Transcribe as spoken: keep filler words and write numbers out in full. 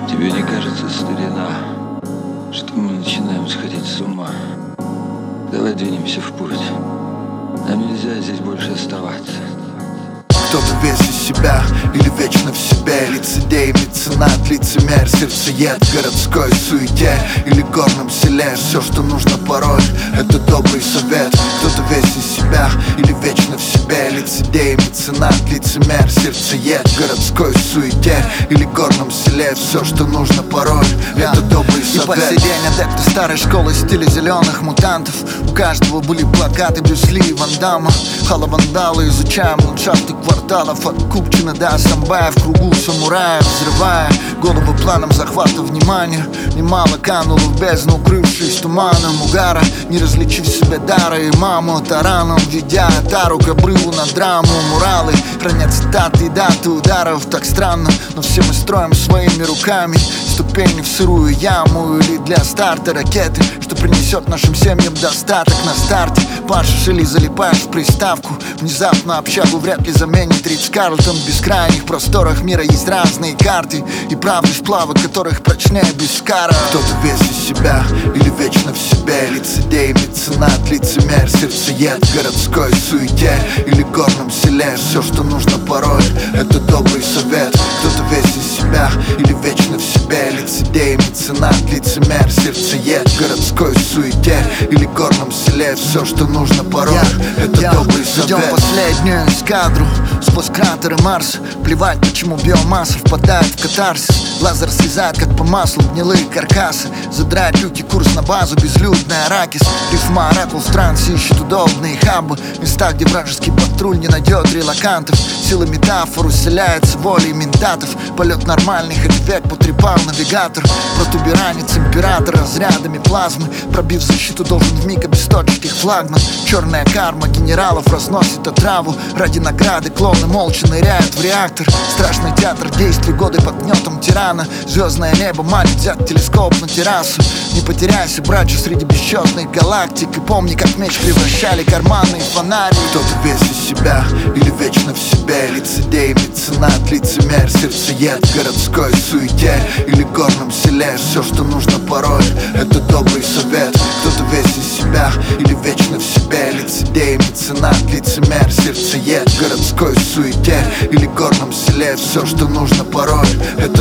Тебе не кажется, старина, что мы начинаем сходить с ума? Давай двинемся в путь. Нам нельзя здесь больше оставаться. Кто-то весь из себя или вечно в себе, лицедей, меценат, лицемер, сердцеед в городской суете или горном селе. Все, что нужно порой, это добрый совет. Кто-то весь из себя или вечно в себе, лицедей, меценат, лицемер, сердцеед в городской суете или горном селе. Все, что нужно порой, yeah. это добрый совет. И по сей день адепты старой школы стиля зеленых мутантов. У каждого были плакаты Брюс Ли и Ван Дамма. Хала-вандалы, изучаем ландшафты кварталов от Купчино до Самбая, в кругу самурая, взрывая голову планом захвата внимания. Немало кануло в бездну, укрывшись туманом угара, не различив себе дара и маму тараном, ведя тару к обрыву на драму. Муралы хранят цитаты и даты ударов. Так странно, но все мы строим своими руками ступени в сырую яму или для старта ракеты, что принесет нашим семьям достаток на старте. Пашешь или залипаешь в приставку, внезапно общагу вряд ли заменит Ридс Карлтон. В бескрайних просторах мира есть разные карты и правды сплавы, которых прочнее без кара. Кто-то весь из себя или вечно в себе, лицедей, меценат, лицемер, сердцеед в городской суете или горном селе. Все, что нужно порой, это добрый совет. Кто-то весь из себя или вечно в себе, лицедей, меценат, лицемер, сердцеед в городской суете или горном селе. Все, что нужно порой, yeah, это yeah. добрый совет. Идем последнюю эскадру сквозь кратеры Марса. Плевать, почему биомасса впадает в катарсис. Лазер слезает, как по маслу, гнилые каркасы. Задрать люки, курс на базу, безлюдный аракис. Рифма оракул в трансе ищет удобные хабы. Места, где вражеский патруль не найдет релакантов. Сила метафор усиляется волей ментатов. Полет нормальный, хоть век потрепал навигатор. Протуберанец императора разрядами плазмы. Пробив защиту, должен вмиг обесточить их флагман. Черная карма генералов разносит отраву. Ради награды клоуны молча ныряют в реактор. Страшный театр действий, годы под гнетом тирана. Звездное небо манит взять телескоп на террасу. Не потеряйся, братья, среди бесчетных галактик. И помни, как меч превращали карманные фонари. Кто-то весь из себя или вечно в себе, лицедей, меценат, лицемер, сердцеед в городской суете или горном селе. Все, что нужно порой, это добрый совет. Кто-то весь из себя или вечно в себе, лицедей, меценат, лицемер, сердцеед в городской суете или горном селе. Все, что нужно порой, это